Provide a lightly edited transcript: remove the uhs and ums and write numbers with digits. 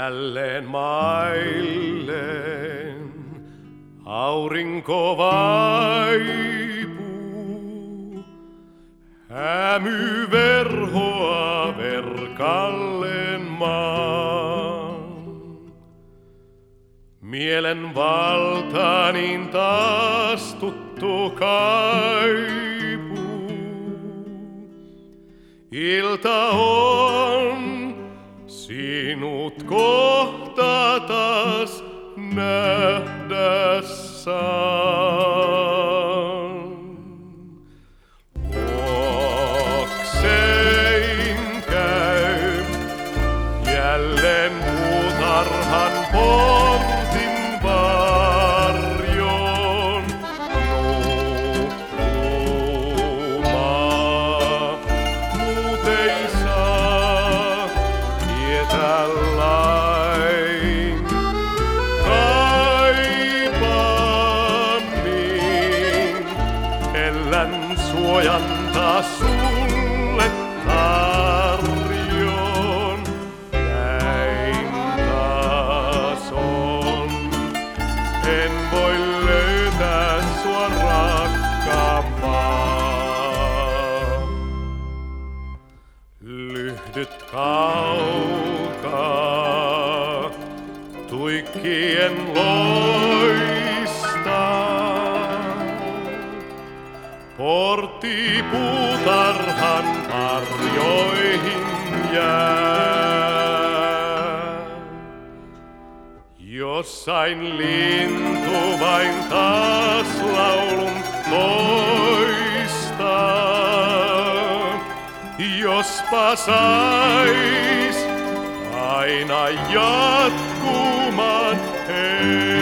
Jälleen mailleen aurinko vaipuu, hämy verhoa verkalleen maan. Mielen valtaaniin taas tuttu kaipuu, ilta on sinut kohta taas nähdä saan. Luoksein käyn jälleen puutarhan portin varjoon. Nukkumaan muut ei saa tietää lain. Kaipaan niin, ellän suojan taas sulle tarjoon. Näin taas on, en voi löytää sua rakkaampaa. Lyhdyt kaukaa, tuikkien loistaa. Portti puutarhan varjoihin jää. Jossain lintu vain taas laulun toistaa. Jospa sais aina jatkumaan.